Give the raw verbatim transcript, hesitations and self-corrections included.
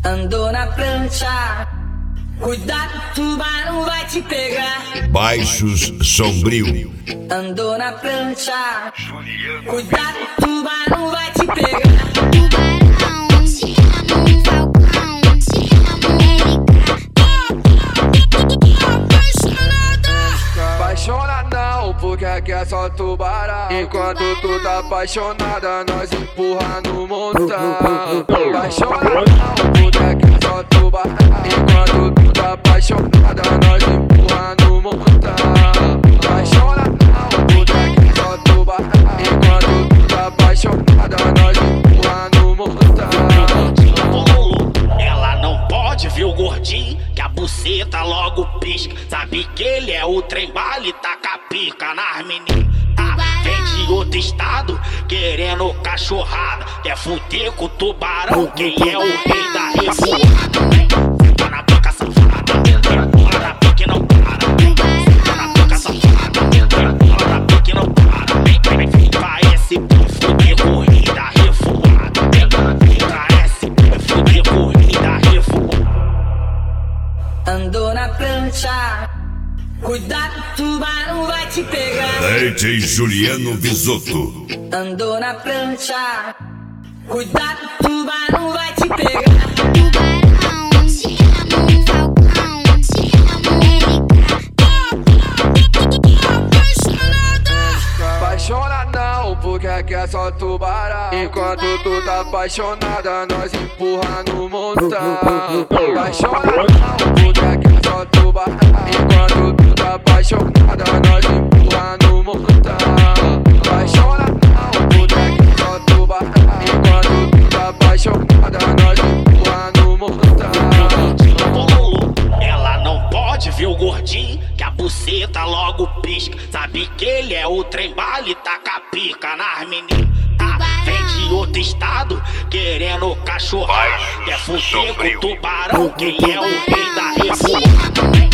Andou na prancha, cuidado, tubarão vai te pegar. Baixos Sombrio. Andou na prancha, cuidado, tubarão vai te pegar. Tubarão, se chama um falcão, se chama um Apaixona não, porque aqui é só tubarão. Enquanto tu tá apaixonada, nós empurra no montão. Apaixona não, porque aqui é só tubarão. Enquanto tu tá apaixonada, nós empurra no montão. Apaixona não, porque aqui é só tubarão. Enquanto tu tá apaixonada, nós empurra no montão. Ela não pode ver o gordinho, que a buceta logo pisca. Sabe que ele é o trem bala e taca pica nas meninas. Tá, vem de outro estado, querendo cachorrada. Quer fuder com o tubarão, quem é o rei da revoada. Fica na boca safada, entra na pique não para. Fica na boca safada, entra na pique não para. Vem, vem, vai esse fuder com o rei da revoada. Fica esse fuder com o rei da revoada. Andou na prancha, cuidado, tubarão vai te pegar. D J Juliano Bisotto. Andou na prancha, cuidado, tubarão vai te pegar. tubarão, se chama um falcão, se chama um Apaixona não, porque aqui é só tubarão. Enquanto tu tá apaixonada, nós empurra no montão. Apaixona não, porque aqui é só tubarão. Enquanto tu tá apaixonada, nós empurra no montão. Apaixona não, porque aqui é só tubarão. Enquanto tu tá apaixonada, nós empurra no montão. Ela não pode ver o gordinho, que a buceta logo pisca. Sabe que ele é o trem bala e taca pica nas meninas. Tá, vem de outro estado, querendo cachorrada. Quer fuder com o tubarão, quem é o rei da revoada.